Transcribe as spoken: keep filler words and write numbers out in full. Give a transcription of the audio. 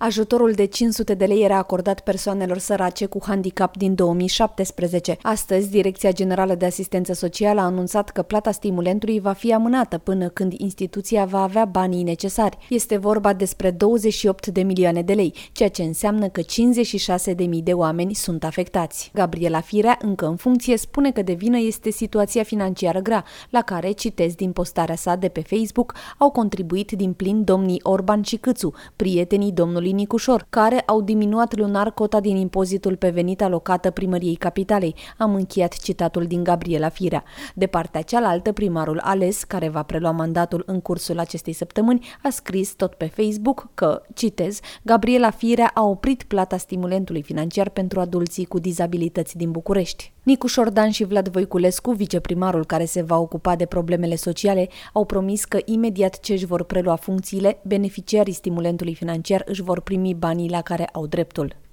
Ajutorul de cinci sute de lei era acordat persoanelor sărace cu handicap din două mii șaptesprezece. Astăzi, Direcția Generală de Asistență Socială a anunțat că plata stimulentului va fi amânată până când instituția va avea banii necesari. Este vorba despre douăzeci și opt de milioane de lei, ceea ce înseamnă că cincizeci și șase de mii de oameni sunt afectați. Gabriela Firea, încă în funcție, spune că de vină este situația financiară grea, la care, citez din postarea sa de pe Facebook, au contribuit din plin domnii Orban și Câțu, prietenii domnului Nicușor, care au diminuat lunar cota din impozitul pe venit alocată primăriei capitalei. Am încheiat citatul din Gabriela Firea. De partea cealaltă, primarul ales, care va prelua mandatul în cursul acestei săptămâni, a scris tot pe Facebook că, citez, Gabriela Firea a oprit plata stimulentului financiar pentru adulții cu dizabilități din București. Nicușor Dan și Vlad Voiculescu, viceprimarul care se va ocupa de problemele sociale, au promis că imediat ce își vor prelua funcțiile, beneficiarii stimulentului financiar își vor primi banii la care au dreptul.